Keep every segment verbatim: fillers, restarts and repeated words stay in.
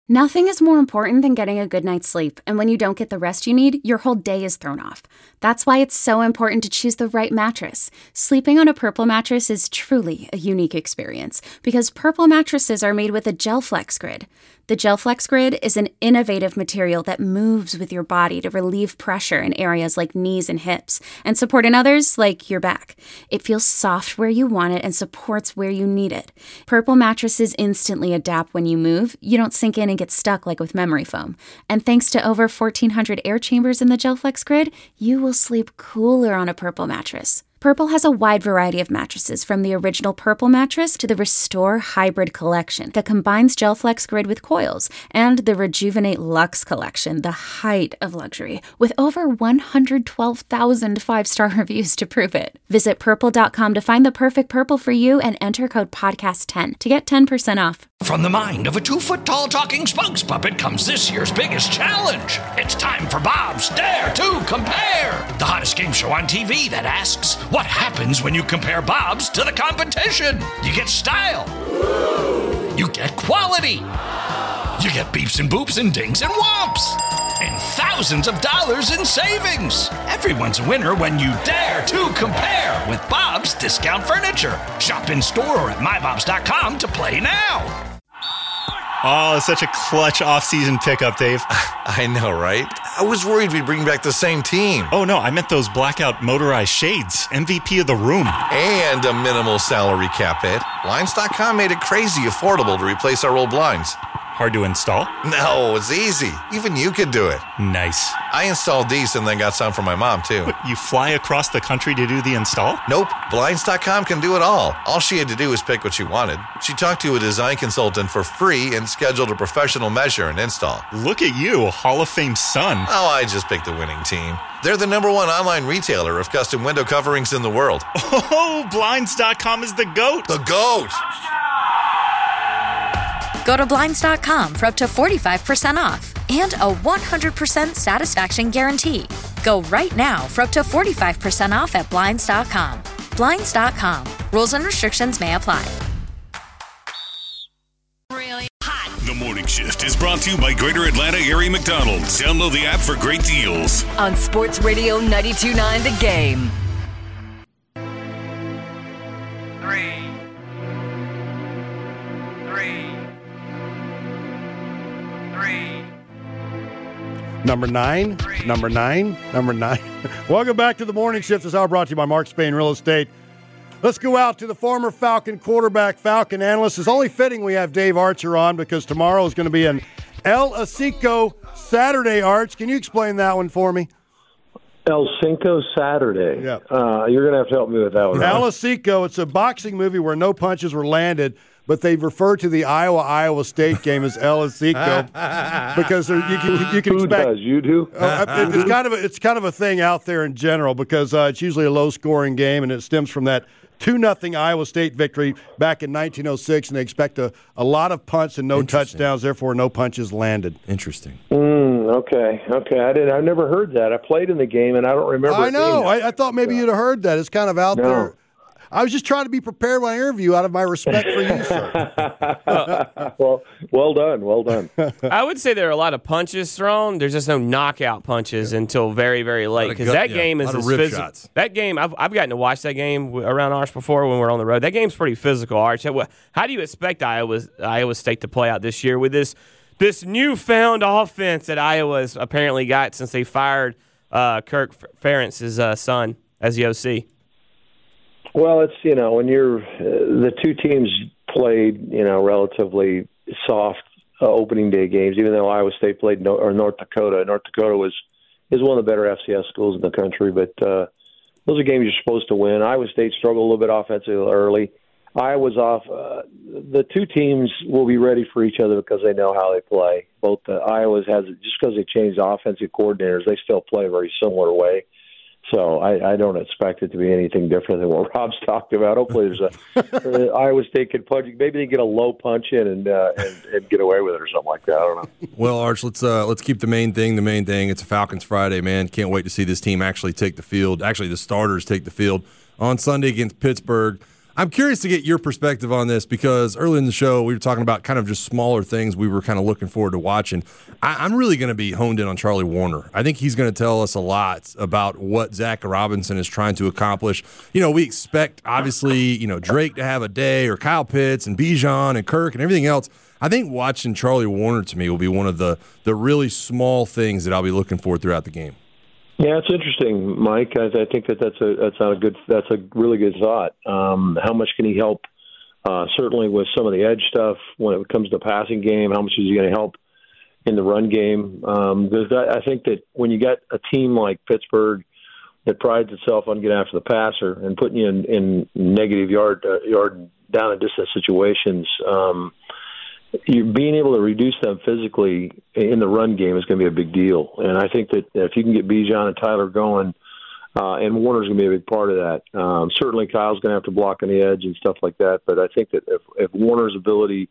Nothing is more important than getting a good night's sleep, and when you don't get the rest you need, your whole day is thrown off. That's why it's so important to choose the right mattress. Sleeping on a Purple mattress is truly a unique experience, because Purple mattresses are made with a GelFlex Grid. The GelFlex Grid is an innovative material that moves with your body to relieve pressure in areas like knees and hips, and support in others like your back. It feels soft where you want it and supports where you need it. Purple mattresses instantly adapt when you move. You don't sink in and get stuck like with memory foam. And thanks to over fourteen hundred air chambers in the GelFlex Grid, you will sleep cooler on a Purple mattress. Purple has a wide variety of mattresses, from the original Purple mattress to the Restore Hybrid collection that combines GelFlex Grid with coils, and the Rejuvenate Luxe collection, the height of luxury, with over one hundred twelve thousand five-star reviews to prove it. Visit purple dot com to find the perfect Purple for you and enter code podcast ten to get ten percent off. From the mind of a two-foot-tall talking spokes puppet comes this year's biggest challenge. It's time for Bob's Dare to Compare, the hottest game show on T V that asks, what happens when you compare Bob's to the competition? You get style. You get quality. You get beeps and boops and dings and whomps. And thousands of dollars in savings. Everyone's a winner when you dare to compare with Bob's Discount Furniture. Shop in store or at my bobs dot com to play now. Oh, it's such a clutch off-season pickup, Dave. I know, right? I was worried we'd bring back the same team. Oh, no, I meant those blackout motorized shades. M V P of the room. And a minimal salary cap hit. Blinds dot com made it crazy affordable to replace our old blinds. Hard to install? No, it's easy. Even you could do it. Nice. I installed these and then got some for my mom, too. What, you fly across the country to do the install? Nope. Blinds dot com can do it all. All she had to do was pick what she wanted. She talked to a design consultant for free and scheduled a professional measure and install. Look at you, Hall of Fame son. Oh, I just picked the winning team. They're the number one online retailer of custom window coverings in the world. Oh, Blinds dot com is the GOAT. The GOAT! Go to Blinds dot com for up to forty-five percent off and a one hundred percent satisfaction guarantee. Go right now for up to forty-five percent off at Blinds dot com. Blinds dot com. Rules and restrictions may apply. Really hot. The Morning Shift is brought to you by Greater Atlanta Area McDonald's. Download the app for great deals. On Sports Radio ninety-two point nine The Game. Three. Three. Three. Number nine, Three. number nine, number nine. Welcome back to the Morning Shift. This is all brought to you by Mark Spain Real Estate. Let's go out to the former Falcon quarterback, Falcon analyst. It's only fitting we have Dave Archer on because tomorrow is going to be an El Cinco Saturday, Arch. Can you explain that one for me? El Cinco Saturday. Yeah. Uh, you're going to have to help me with that one. El Cinco, it's a boxing movie where no punches were landed, but they refer to the Iowa-Iowa State game as El Cinco because there, you can you can Who expect. does? You do? Uh, it, it's kind of a, it's kind of a thing out there in general because uh, it's usually a low-scoring game, and it stems from that two nothing Iowa State victory back in nineteen oh six, and they expect a, a lot of punts and no touchdowns, therefore no punches landed. Interesting. Mm, okay, okay. I didn't. I've never heard that. I played in the game, and I don't remember. I it know. being I, I thought maybe you'd have heard that. It's kind of out No. there. I was just trying to be prepared when I interview out of my respect for you, sir. well, well done, well done. I would say there are a lot of punches thrown. There's just no knockout punches yeah. until very, very late because that yeah, game is as physical. That game, I've, I've gotten to watch that game around Arch before when we're on the road. That game's pretty physical, Arch. How do you expect Iowa Iowa State to play out this year with this this newfound offense that Iowa's apparently got since they fired uh, Kirk Ferentz's uh, son as the O C? Well, it's, you know, when you're uh, the two teams played, you know, relatively soft uh, opening day games, even though Iowa State played no, or North Dakota. North Dakota was is one of the better F C S schools in the country, but uh, those are games you're supposed to win. Iowa State struggled a little bit offensively early. Iowa's off. Uh, the two teams will be ready for each other because they know how they play. Both uh, Iowa's has just because they changed offensive coordinators, they still play a very similar way. So I, I don't expect it to be anything different than what Rob's talked about. Hopefully, there's a uh, Iowa State can punch. Maybe they get a low punch in and, uh, and and get away with it or something like that. I don't know. Well, Arch, let's uh, let's keep the main thing the main thing. It's a Falcons Friday, man. Can't wait to see this team actually take the field. Actually, the starters take the field on Sunday against Pittsburgh. I'm curious to get your perspective on this because early in the show we were talking about kind of just smaller things we were kind of looking forward to watching. I, I'm really going to be honed in on Charlie Warner. I think he's going to tell us a lot about what Zach Robinson is trying to accomplish. You know, we expect, obviously, you know, Drake to have a day or Kyle Pitts and Bijan and Kirk and everything else. I think watching Charlie Warner to me will be one of the, the really small things that I'll be looking for throughout the game. Yeah, it's interesting, Mike. I, I think that that's a that's not a good that's a really good thought. Um, how much can he help? Uh, certainly with some of the edge stuff when it comes to the passing game. How much is he going to help in the run game? Um, because I, I think that when you got a team like Pittsburgh that prides itself on getting after the passer and putting you in, in negative yard uh, yard down and distance situations. Um, You being able to reduce them physically in the run game is going to be a big deal. And I think that if you can get Bijan and Tyler going, uh, and Warner's going to be a big part of that. Um, certainly Kyle's going to have to block on the edge and stuff like that. But I think that if, if Warner's ability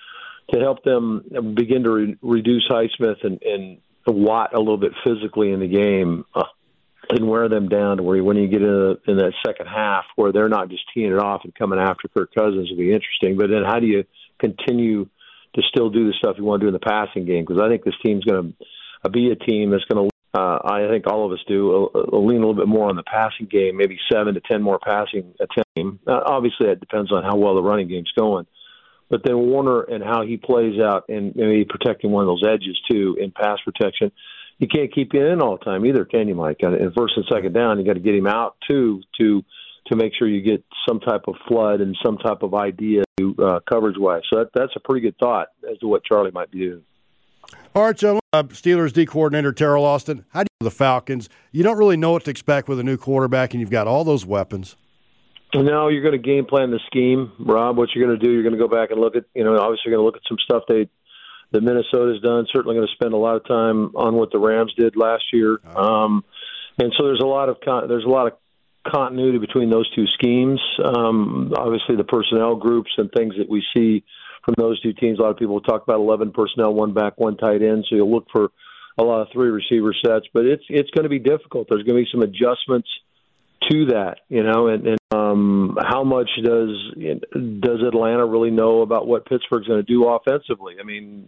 to help them begin to re- reduce Highsmith and, and Watt a little bit physically in the game uh, and wear them down to where when you get in, a, in that second half where they're not just teeing it off and coming after Kirk Cousins will be interesting. But then how do you continue to still do the stuff you want to do in the passing game? Because I think this team's going to be a team that's going to, uh, I think all of us do, uh, lean a little bit more on the passing game, maybe seven to ten more passing attempts. Uh, obviously, that depends on how well the running game's going. But then Warner and how he plays out and maybe protecting one of those edges, too, in pass protection. You can't keep him in all the time either, can you, Mike? In first and second down, you got to get him out, too, to to make sure you get some type of flood and some type of idea uh, coverage-wise. So that, that's a pretty good thought as to what Charlie might be doing. All right, gentlemen. Uh, Steelers D coordinator Terrell Austin, how do you do the Falcons? You don't really know what to expect with a new quarterback, and you've got all those weapons. No, you're going to game plan the scheme, Rob. What you're going to do, you're going to go back and look at, you know, obviously you're going to look at some stuff they, that Minnesota's done. Certainly going to spend a lot of time on what the Rams did last year. Um, and so there's a lot of con- there's a lot of continuity between those two schemes. Um, obviously, the personnel groups and things that we see from those two teams. A lot of people talk about eleven personnel, one back, one tight end. So you'll look for a lot of three receiver sets, but it's it's going to be difficult. There's going to be some adjustments to that, you know. And, and um, how much does does Atlanta really know about what Pittsburgh's going to do offensively? I mean,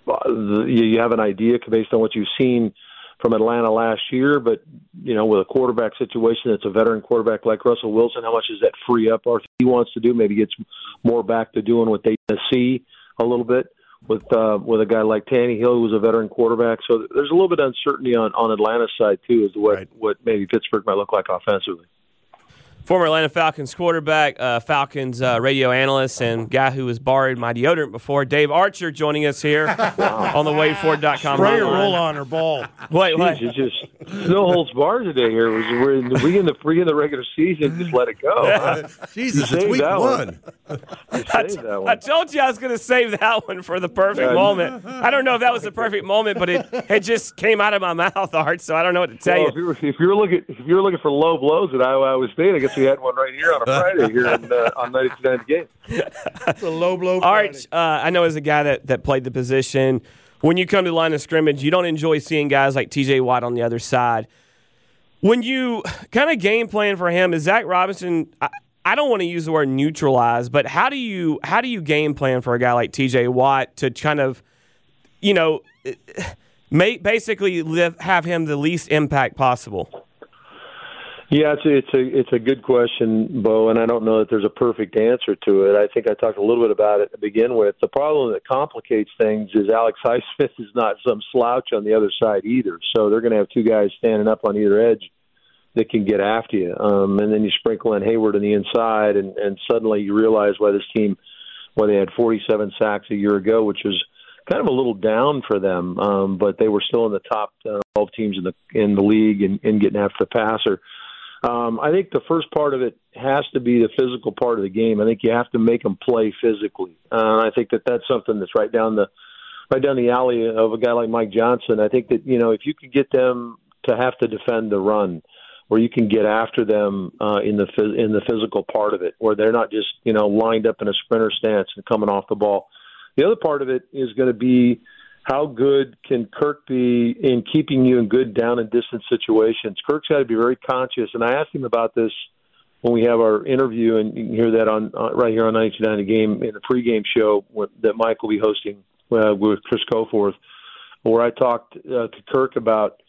you have an idea based on what you've seen from Atlanta last year, but, you know, with a quarterback situation that's a veteran quarterback like Russell Wilson, how much does that free up or if he wants to do? Maybe gets more back to doing what they see a little bit with uh, with a guy like Tannehill, who's a veteran quarterback. So there's a little bit of uncertainty on, on Atlanta's side, too, as to what, right. what maybe Pittsburgh might look like offensively. Former Atlanta Falcons quarterback, uh, Falcons uh, radio analyst, and guy who has borrowed my deodorant before, Dave Archer, joining us here on the Wade Ford dot com. Spray or roll on or ball. Wait, wait. It's just no holds barred today here. We're in the, we in the free in the regular season. Just let it go. Huh? Jesus, it's week one. one. I, t- that one. I told you I was going to save that one for the perfect yeah. moment. I don't know if that was the perfect moment, but it, it just came out of my mouth, Art. So I don't know what to tell well, you. If you're, if you're looking if you're looking for low blows at Iowa State, I guess we had one right here on a Friday here in, uh, on ninety-two nine The Game. It's a low blow. All right, uh, I know as a guy that, that played the position, when you come to the line of scrimmage, you don't enjoy seeing guys like T J Watt on the other side. When you kind of game plan for him, is Zach Robinson? I, I don't want to use the word neutralize, but how do you how do you game plan for a guy like T J Watt to kind of, you know, make basically live, have him the least impact possible? Yeah, it's a, it's a it's a good question, Bo, and I don't know that there's a perfect answer to it. I think I talked a little bit about it to begin with. The problem that complicates things is Alex Highsmith is not some slouch on the other side either. So they're going to have two guys standing up on either edge that can get after you. Um, and then you sprinkle in Hayward on the inside, and, and suddenly you realize why this team, why they had forty-seven sacks a year ago, which was kind of a little down for them, um, but they were still in the top uh, twelve teams in the in the league and, and getting after the passer. Um, I think the first part of it has to be the physical part of the game. I think you have to make them play physically. Uh, I think that that's something that's right down the right down the alley of a guy like Mike Johnson. I think that, you know, if you can get them to have to defend the run, where you can get after them uh, in the in the physical part of it, where they're not just, you know, lined up in a sprinter stance and coming off the ball. The other part of it is going to be how good can Kirk be in keeping you in good down and distance situations? Kirk's got to be very conscious, and I asked him about this when we have our interview, and you can hear that on uh, right here on ninety-two point nine The Game in the pregame show with, that Mike will be hosting uh, with Chris Coforth, where I talked uh, to Kirk about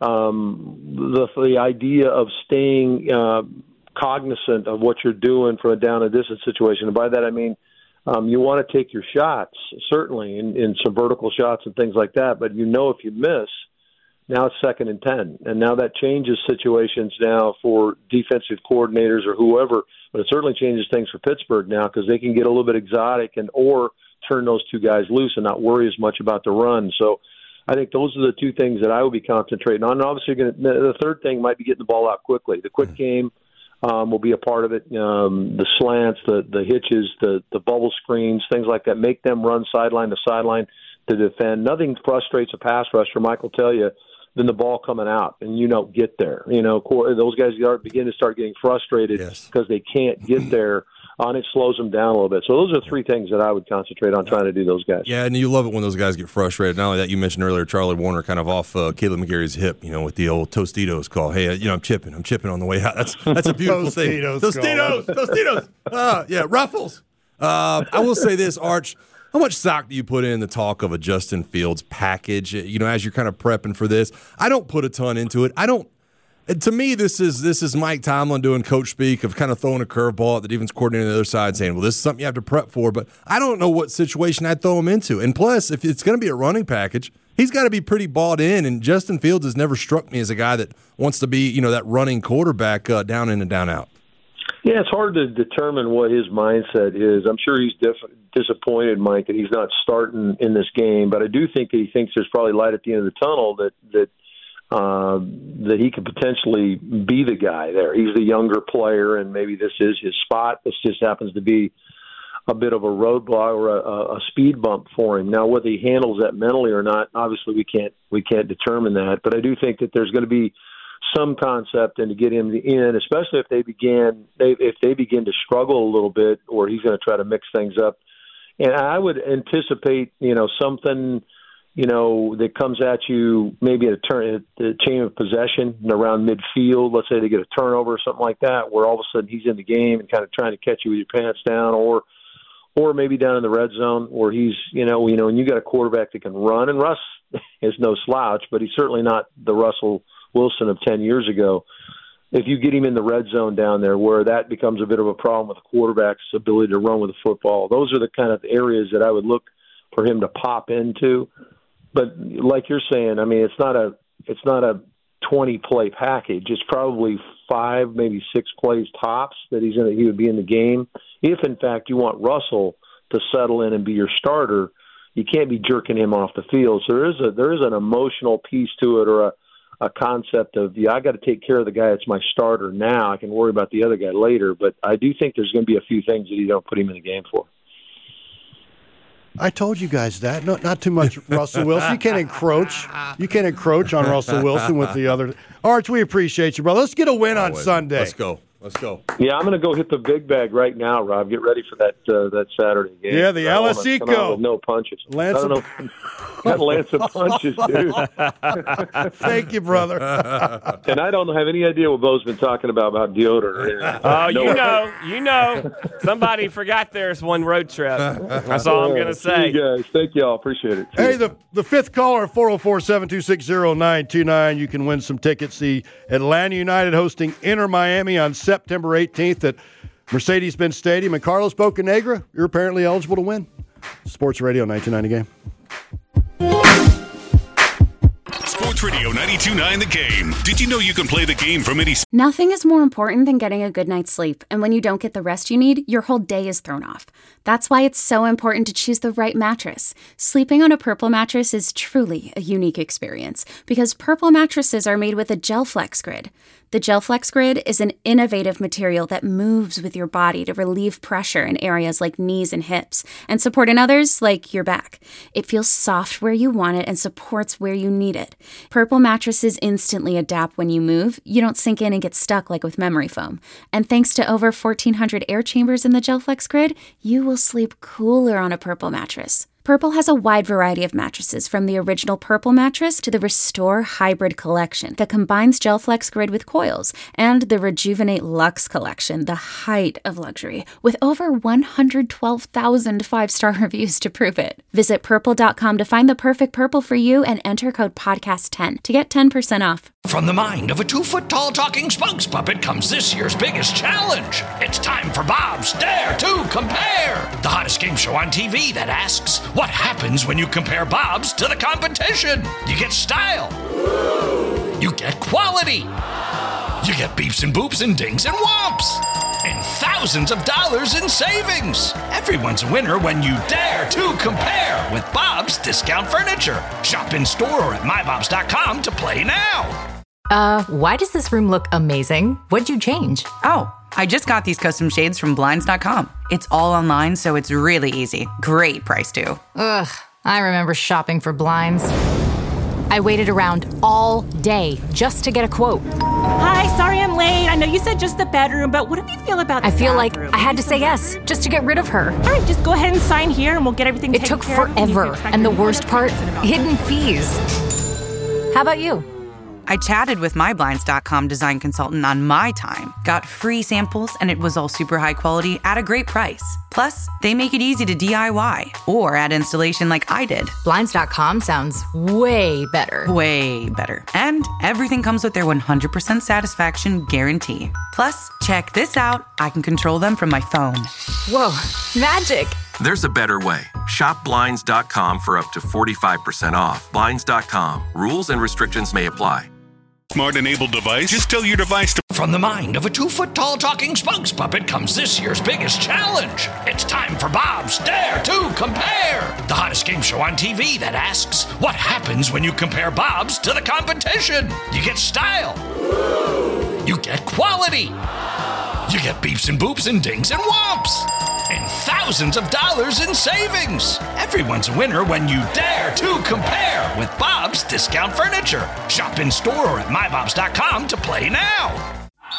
um, the the idea of staying uh, cognizant of what you're doing from a down and distance situation. And by that I mean um, you want to take your shots, certainly in, in some vertical shots and things like that. But you know, if you miss, now it's second and ten, and now that changes situations now for defensive coordinators or whoever. But it certainly changes things for Pittsburgh now because they can get a little bit exotic and or turn those two guys loose and not worry as much about the run. So I think those are the two things that I would be concentrating on. And obviously, gonna, the third thing might be getting the ball out quickly. The quick game um, will be a part of it. Um, the slants, the the hitches, the the bubble screens, things like that. Make them run sideline to sideline to defend. Nothing frustrates a pass rusher, Mike will tell you, than the ball coming out and you don't get there. You know, those guys start begin to start getting frustrated because yes. they can't get there. On it slows them down a little bit. So those are three things that I would concentrate on trying to do those guys. Yeah, and you love it when those guys get frustrated. Not only that, you mentioned earlier Charlie Warner kind of off uh, Caleb McGarry's hip, you know, with the old Tostitos call. Hey, you know, I'm chipping. I'm chipping on the way out. That's that's a beautiful thing. Tostitos, Tostitos. Uh, yeah, Ruffles. Uh, I will say this, Arch. How much stock do you put in the talk of a Justin Fields package, you know, as you're kind of prepping for this? I don't put a ton into it. I don't. To me, this is this is Mike Tomlin doing coach speak of kind of throwing a curveball at the defense coordinator on the other side saying, well, this is something you have to prep for. But I don't know what situation I'd throw him into. And plus, if it's going to be a running package, he's got to be pretty bought in. And Justin Fields has never struck me as a guy that wants to be, you know, that running quarterback uh, down in and down out. Yeah, it's hard to determine what his mindset is. I'm sure he's diff- disappointed, Mike, that he's not starting in this game. But I do think that he thinks there's probably light at the end of the tunnel that that uh, that he could potentially be the guy there. He's the younger player, and maybe this is his spot. This just happens to be a bit of a roadblock or a, a speed bump for him. Now, whether he handles that mentally or not, obviously we can't we can't determine that. But I do think that there's going to be some concept and to get him in, especially if they begin they, if they begin to struggle a little bit, or he's going to try to mix things up. And I would anticipate, you know, something, you know, that comes at you maybe at a turn, at the chain of possession around midfield. Let's say they get a turnover or something like that, where all of a sudden he's in the game and kind of trying to catch you with your pants down, or or maybe down in the red zone where he's, you know, you know, and you got a quarterback that can run, and Russ is no slouch, but he's certainly not the Russell Wilson of ten years ago. If you get him in the red zone down there where that becomes a bit of a problem with the quarterback's ability to run with the football, those are the kind of areas that I would look for him to pop into. But like you're saying, I mean, it's not a it's not a twenty play package. It's probably five, maybe six plays tops that he's in. He would be in the game. If in fact you want Russell to settle in and be your starter, you can't be jerking him off the field. So there is a there is an emotional piece to it, or a a concept of, yeah, I got to take care of the guy that's my starter now. I can worry about the other guy later. But I do think there's going to be a few things that you don't put him in the game for. I told you guys that. No, not too much Russell Wilson. You can't encroach. You can't encroach on Russell Wilson with the other. Arch, we appreciate you, brother. Let's get a win on Sunday. Let's go. Let's go. Yeah, I'm going to go hit the big bag right now, Rob. Get ready for that uh, that Saturday game. Yeah, the Alasico. No punches. Lance I don't know. Got lance of punches, dude. Thank you, brother. And I don't have any idea what Bo's been talking about about deodorant. Oh, no. you know, you know. Somebody forgot there's one road trip. That's all I'm going to say. See you guys. Thank y'all. Appreciate it. See hey, you. the the fifth caller, four oh four, seven two six, oh nine two nine. You can win some tickets. The Atlanta United hosting Inter Miami on September eighteenth at Mercedes-Benz Stadium. And Carlos Bocanegra, you're apparently eligible to win. Sports Radio ninety-two point nine The Game. Sports Radio ninety-two point nine The Game. Did you know you can play the game from any... Nothing is more important than getting a good night's sleep. And when you don't get the rest you need, your whole day is thrown off. That's why it's so important to choose the right mattress. Sleeping on a Purple mattress is truly a unique experience because Purple mattresses are made with a GelFlex grid. The GelFlex grid is an innovative material that moves with your body to relieve pressure in areas like knees and hips and support in others like your back. It feels soft where you want it and supports where you need it. Purple mattresses instantly adapt when you move. You don't sink in and get stuck like with memory foam. And thanks to over fourteen hundred air chambers in the GelFlex grid, you will sleep cooler on a Purple mattress. Purple has a wide variety of mattresses, from the original Purple mattress to the Restore Hybrid collection that combines GelFlex Grid with coils, and the Rejuvenate Luxe collection, the height of luxury, with over one hundred twelve thousand five-star reviews to prove it. Visit purple dot com to find the perfect Purple for you and enter code podcast ten to get ten percent off. From the mind of a two-foot-tall talking spokes puppet comes this year's biggest challenge. It's time for Bob's Dare to Compare, the hottest game show on T V that asks, what happens when you compare Bob's to the competition? You get style. You get quality. You get beeps and boops and dings and whomps. And thousands of dollars in savings. Everyone's a winner when you dare to compare with Bob's Discount Furniture. Shop in store or at my bobs dot com to play now. Uh, why does this room look amazing? What'd you change? Oh, I just got these custom shades from blinds dot com. It's all online, so it's really easy. Great price, too. Ugh, I remember shopping for blinds. I waited around all day just to get a quote. Hi, sorry I'm late. I know you said just the bedroom, but what do you feel about the I feel bathroom? like I had to say yes, just to get rid of her. All right, just go ahead and sign here and we'll get everything It taken took care of. forever, and the worst part, hidden fees. How about you? I chatted with my blinds dot com design consultant on my time, got free samples, and it was all super high quality at a great price. Plus, they make it easy to D I Y or add installation like I did. blinds dot com sounds way better. Way better. And everything comes with their one hundred percent satisfaction guarantee. Plus, check this out. I can control them from my phone. Whoa, magic. There's a better way. Shop blinds dot com for up to forty-five percent off. blinds dot com. Rules and restrictions may apply. Smart-enabled device? Just tell your device to... From the mind of a two-foot-tall talking spokes puppet comes this year's biggest challenge. It's time for Bob's Dare to Compare, the hottest game show on T V that asks, what happens when you compare Bob's to the competition? You get style. You get quality. You get beeps and boops and dings and whomps. And thousands of dollars in savings. Everyone's a winner when you dare to compare with Bob's Discount Furniture. Shop in store or at my bobs dot com to play now.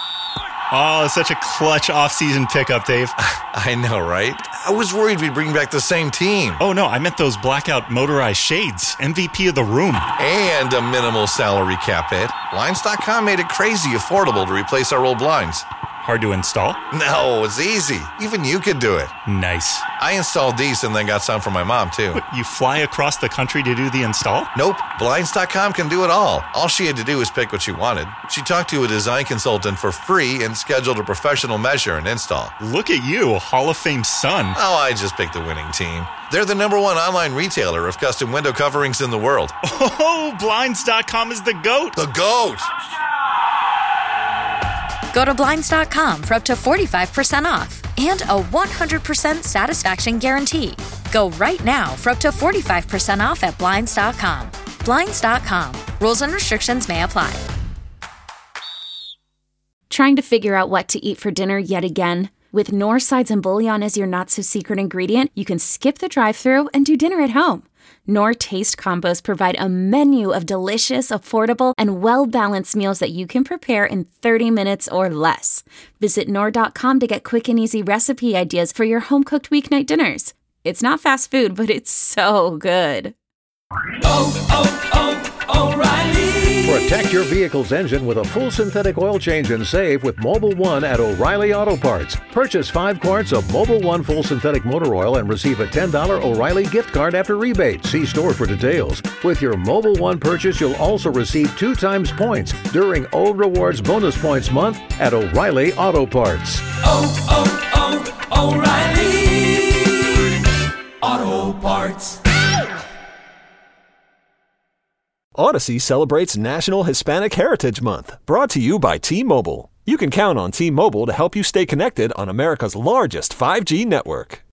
Oh, such a clutch off-season pickup, Dave. I know, right? I was worried we'd bring back the same team. Oh, no, I meant those blackout motorized shades. M V P of the room. And a minimal salary cap hit. blinds dot com made it crazy affordable to replace our old blinds. Hard to install? No, it's easy. Even you could do it. Nice. I installed these and then got some for my mom, too. What, you fly across the country to do the install? Nope. blinds dot com can do it all. All she had to do was pick what she wanted. She talked to a design consultant for free and scheduled a professional measure and install. Look at you, a Hall of Fame son. Oh, I just picked the winning team. They're the number one online retailer of custom window coverings in the world. Oh, blinds dot com is the GOAT. The GOAT! Go to blinds dot com for up to forty-five percent off and a one hundred percent satisfaction guarantee. Go right now for up to forty-five percent off at blinds dot com. blinds dot com. Rules and restrictions may apply. Trying to figure out what to eat for dinner yet again? With Knorr sides and bouillon as your not-so-secret ingredient, you can skip the drive-thru and do dinner at home. Knorr Taste Combos provide a menu of delicious, affordable, and well-balanced meals that you can prepare in thirty minutes or less. Visit Knorr dot com to get quick and easy recipe ideas for your home-cooked weeknight dinners. It's not fast food, but it's so good. Oh, oh, oh, O'Reilly! Protect your vehicle's engine with a full synthetic oil change and save with Mobil one at O'Reilly Auto Parts. Purchase five quarts of Mobil one full synthetic motor oil and receive a ten dollars O'Reilly gift card after rebate. See store for details. With your Mobil one purchase, you'll also receive two times points during O Rewards Bonus Points Month at O'Reilly Auto Parts. Oh, oh, oh, O'Reilly Auto Parts. Odyssey celebrates National Hispanic Heritage Month, brought to you by T-Mobile. You can count on T-Mobile to help you stay connected on America's largest five G network.